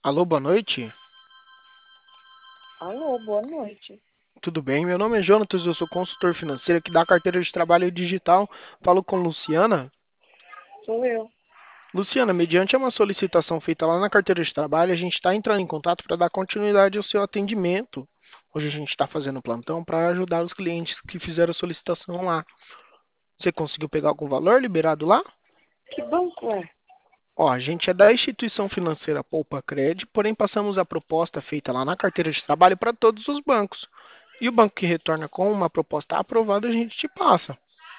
Alô, boa noite. Alô, boa noite. Tudo bem? Meu nome é Jonatas, eu sou consultor financeiro aqui da carteira de trabalho digital. Falo com Luciana. Sou eu. Luciana, mediante uma solicitação feita lá na carteira de trabalho, a gente está entrando em contato para dar continuidade ao seu atendimento. Hoje a gente está fazendo plantão para ajudar os clientes que fizeram a solicitação lá. Você conseguiu pegar algum valor liberado lá? Que banco é? Ó, a gente é da instituição financeira Poupa Cred, porém passamos a proposta feita lá na carteira de trabalho para todos os bancos. E o banco que retorna com uma proposta aprovada, a gente te passa.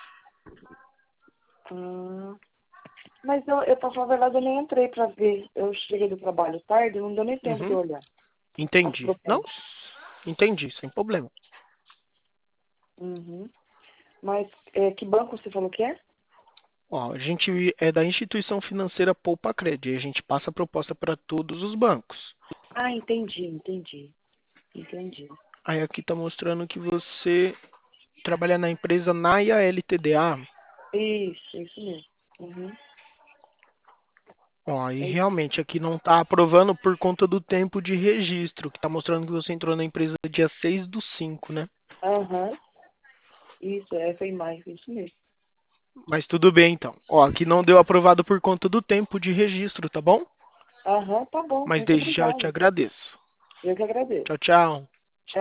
Ah, mas pra falar a verdade, eu nem entrei pra ver. Eu cheguei do trabalho tarde, não deu nem tempo de Uhum, olhar as entendi. Não? propostas. Entendi, sem problema. Uhum. Mas que banco você falou que é? Ó, a gente é da instituição financeira Poupa Cred e a gente passa a proposta para todos os bancos. Ah, entendi. Aí aqui está mostrando que você trabalha na empresa Naia LTDA. Isso mesmo. Uhum. Ó, e É isso. realmente aqui não está aprovando por conta do tempo de registro, que está mostrando que você entrou na empresa dia 6 do 5, né? Aham, isso, foi mais, isso mesmo. Mas tudo bem então. Ó, aqui não deu aprovado por conta do tempo de registro, tá bom? Aham, tá bom, Mas muito desde já eu te obrigada. agradeço. Eu que agradeço. Tchau, tchau.